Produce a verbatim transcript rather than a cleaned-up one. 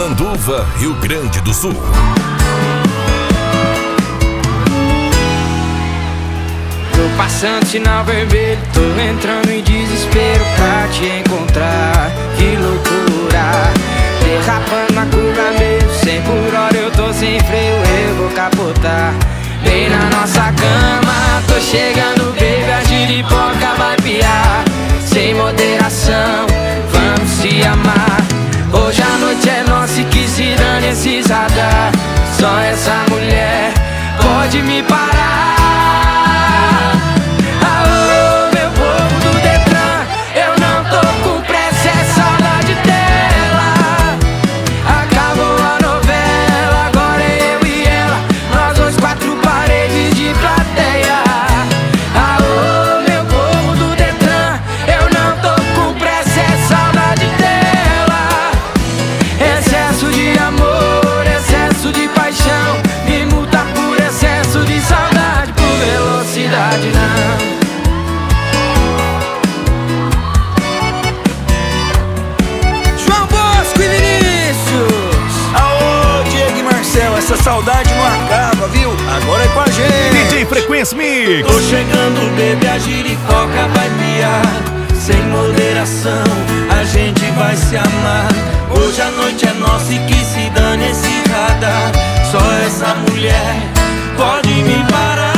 Catanduva, Rio Grande do Sul. Tô passando sinal vermelho, tô entrando em desespero pra te encontrar. Que loucura, derrapando na curva meio cem por hora, eu tô sem freio, eu vou capotar. Bem na nossa cama, tô chegando, baby, a giripoca vai piar. Sem moderação, vamos se amar. Hoje a noite é nossa e que se dane esses radar. Só essa mulher pode me parar. Alô, meu povo do Detran, eu não tô com pressa, é saudade dela. Acabou a novela, agora é eu e ela, nós dois, quatro paredes de plateia. Alô, meu povo do Detran, eu não tô com pressa, é saudade dela. Excesso de amor, excesso de paixão, me multa por excesso de saudade, por velocidade não. João Bosco e Vinícius. Aô, Diego e Marcel, essa saudade não acaba, viu? Agora é com a gente. D J Frequência Mix. Tô chegando, bebê, a giripoca vai piar. Sem moderação, a gente vai se amar. Hoje a noite é nossa e que se dane esse radar. Só essa mulher pode me parar.